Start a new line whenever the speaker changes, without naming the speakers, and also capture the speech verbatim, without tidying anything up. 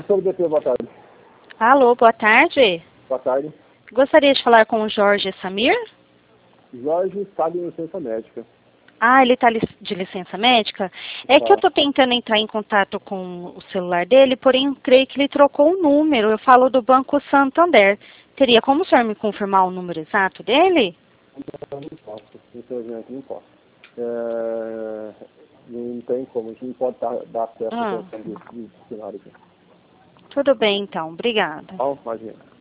Sobre D P, boa tarde.
Alô, boa tarde.
Boa tarde.
Gostaria de falar com o Jorge Samir?
Jorge está de licença médica.
Ah, ele está de licença médica? É
Tá.
que eu estou tentando entrar em contato com o celular dele, porém eu creio que ele trocou o número. Eu falo do Banco Santander. Teria como o senhor me confirmar o número exato dele?
Não, não posso. Infelizmente, não posso. É... Não tem como. A gente não pode dar, dar acesso
Ah,
à questão do, do dicionário aqui.
tudo bem, então. Obrigada.
Não, imagina.